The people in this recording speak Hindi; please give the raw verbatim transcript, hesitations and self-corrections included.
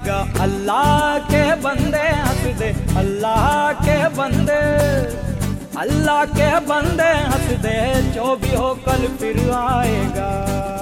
आएगा। अल्लाह के बंदे हंस दे, अल्लाह के बंदे, अल्लाह के बंदे हंस दे, जो भी हो कल फिर आएगा।